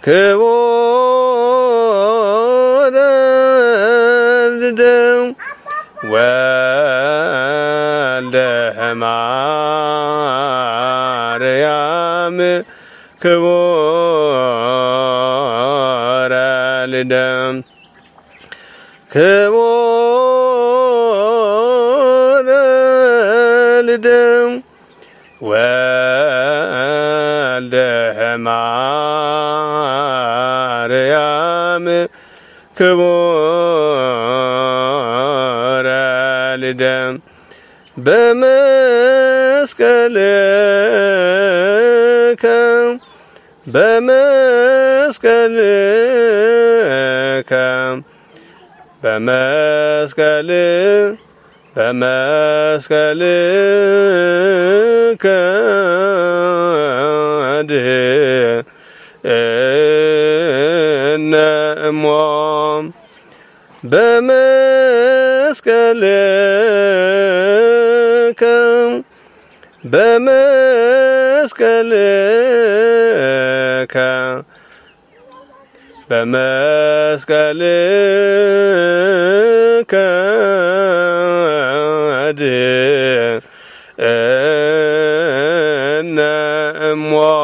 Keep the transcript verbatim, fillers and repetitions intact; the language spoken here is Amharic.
ክቡር ልደው ወልደ ማርያም ክቡር ልደው ክቡር ልደው ወልደ ማርያም ክቡር ልደው በመስቀልከ በመስቀልከ በመስቀል በመስቀልከ አድኅነነ እሞም በመስቀልከ በመስቀልከ በመስቀልከ አድኅነነ እሞም